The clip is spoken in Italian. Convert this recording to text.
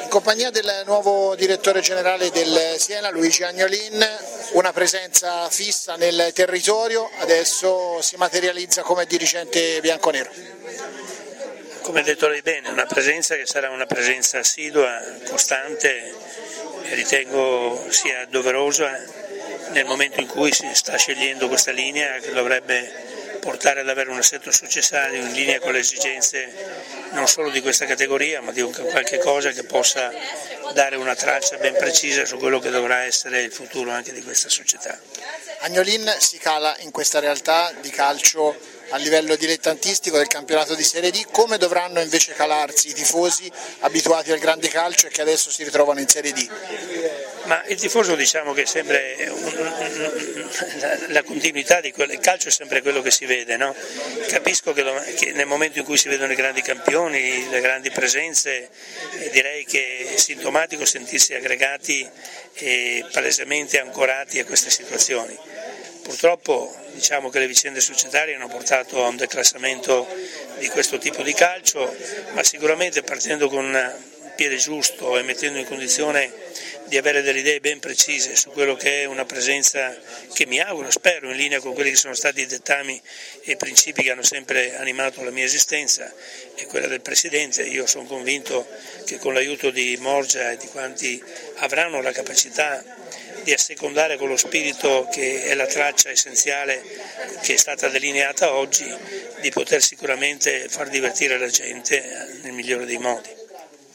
compagnia del nuovo direttore generale del Siena, Luigi Agnolin, una presenza fissa nel territorio, adesso si materializza come dirigente bianconero. Come detto lei bene, una presenza che sarà una presenza assidua, costante, e ritengo sia doverosa nel momento in cui si sta scegliendo questa linea che dovrebbe portare ad avere un assetto successorio in linea con le esigenze non solo di questa categoria, ma di qualche cosa che possa dare una traccia ben precisa su quello che dovrà essere il futuro anche di questa società. Agnolin si cala in questa realtà di calcio a livello dilettantistico del campionato di Serie D, come dovranno invece calarsi i tifosi abituati al grande calcio e che adesso si ritrovano in Serie D? Ma il tifoso, diciamo che è sempre la continuità di il calcio è sempre quello che si vede, no? Capisco che nel momento in cui si vedono i grandi campioni, le grandi presenze, direi che è sintomatico sentirsi aggregati e palesemente ancorati a queste situazioni. Purtroppo diciamo che le vicende societarie hanno portato a un declassamento di questo tipo di calcio, ma sicuramente partendo con un piede giusto e mettendo in condizione di avere delle idee ben precise su quello che è una presenza che mi auguro, spero, in linea con quelli che sono stati i dettami e i principi che hanno sempre animato la mia esistenza e quella del Presidente. Io sono convinto che con l'aiuto di Morgia e di quanti avranno la capacità di assecondare con lo spirito che è la traccia essenziale che è stata delineata oggi, di poter sicuramente far divertire la gente nel migliore dei modi.